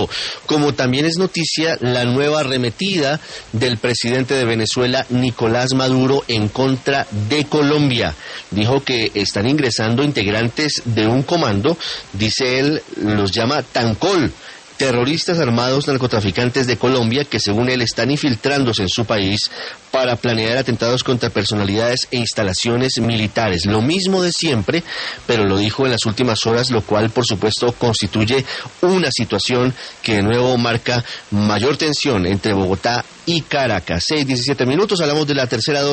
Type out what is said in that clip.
Como también es noticia la nueva arremetida del presidente de Venezuela, Nicolás Maduro, en contra de Colombia. Dijo que están ingresando integrantes de un comando, dice él, los llama Tancol, terroristas armados narcotraficantes de Colombia que según él están infiltrándose en su país para planear atentados contra personalidades e instalaciones militares. Lo mismo de siempre, pero lo dijo en las últimas horas, lo cual por supuesto constituye una situación que de nuevo marca mayor tensión entre Bogotá y Caracas. 6:17 minutos, hablamos de la tercera dosis